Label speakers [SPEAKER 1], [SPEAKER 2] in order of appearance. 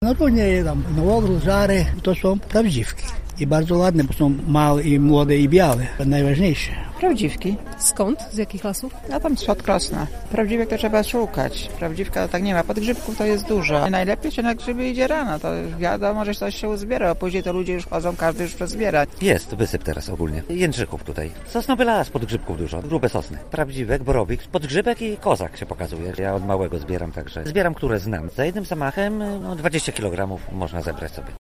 [SPEAKER 1] Różnie tam nowogród, żary, to są prawdziwki. I bardzo ładne, bo są małe i młode i białe. Najważniejsze.
[SPEAKER 2] Prawdziwki.
[SPEAKER 3] Skąd? Z jakich lasów?
[SPEAKER 2] A tam spod Krosna. Prawdziwek to trzeba szukać. Prawdziwka tak nie ma. Podgrzybków to jest dużo. Najlepiej się na grzyby idzie rano. To wiadomo, że coś się uzbiera, a później to ludzie już chodzą, każdy już przezbiera.
[SPEAKER 4] Jest wysyp teraz ogólnie. Jędrzyków tutaj. Sosnowy las, podgrzybków dużo. Grube sosny. Prawdziwek, borowik, podgrzybek i kozak się pokazuje. Ja od małego zbieram także. Zbieram, które znam. Za jednym zamachem 20 kg można zebrać sobie.